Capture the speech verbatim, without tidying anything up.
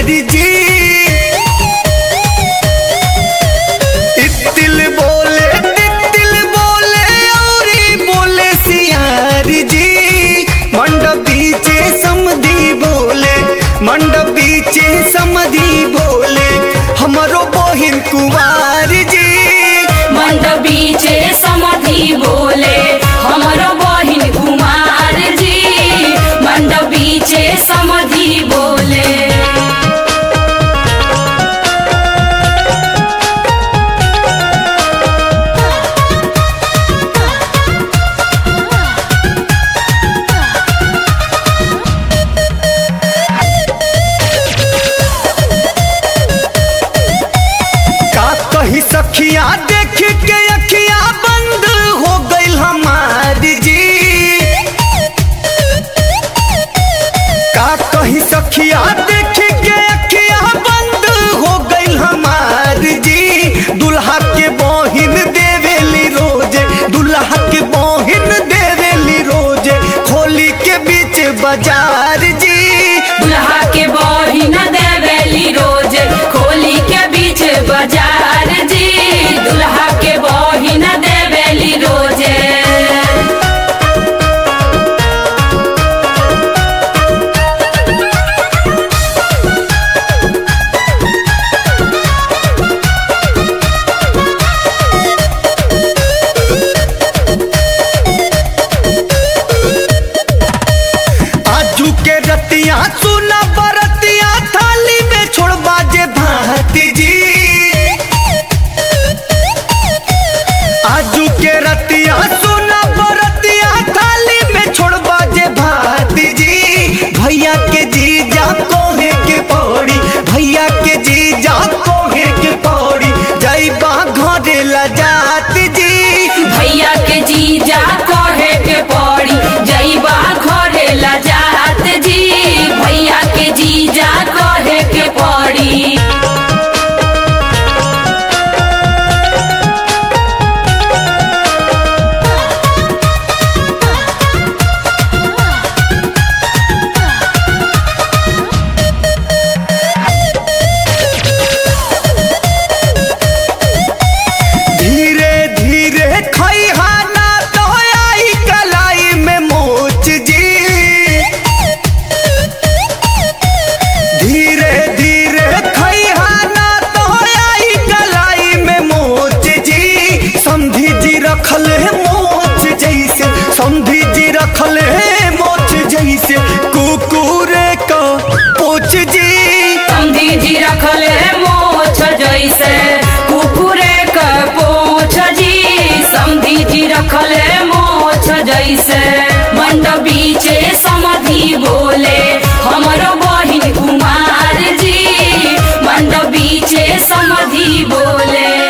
कुमार जी। तिल बोले तिल बोले और बोले सियार जी। मंडप बीचे समधी बोले मंडप बीचे समधी बोले हमरो बहिन कुमार जी। मंडप बीचे समधी बोले हमरो बहिन कुमार जी। मंडप बीचे समधी बोले सखिया देख के अखिया बंद हो गई हमारी जी। का कही सखिया देख के अखिया बंद हो गई हमारी जी। दुल्हा के बहिन देवेली रोजे दुल्हा के बहिन देवेली रोजे खोली के बीच बाजार जी। दुल्हा के बहिन देवेली रोजे खोली के बीच बाजार जी। दुल्हा के बहिन देवेली रोजे आजू के रतिया सुना बरतिया थाली में छोड़ बाजे भाती जी। आजू के रतिया सुना बरतिया थाली में छोड़ बाजे भाती जी। भैया के जीजा कोहे के पौड़ी भैया के जीजा कोहे के पौड़ी जईबा घरे ला जाती जी। भैया के जीजा कहे के पड़ी जईबा घरे ला जात जी। भैया के जीजा कहे के पड़ी धीरे धीरे खैहा ना तो आई कलाई में मोच जी। धीरे धीरे खैहा ना तो आई कलाई में मोच जी। समधी जी रखल है मोच जैसे समधी जी रखल है मोच जैसे कुकुरे का पोच जी। समधी जी रखल मोछ जैसे कुकुरे का पोछ जी। समधी जी रखल मोछ जैसे मंडप बीचे समधी बोले हमरो बहिन कुमार जी। मंडप बीचे समधी बोले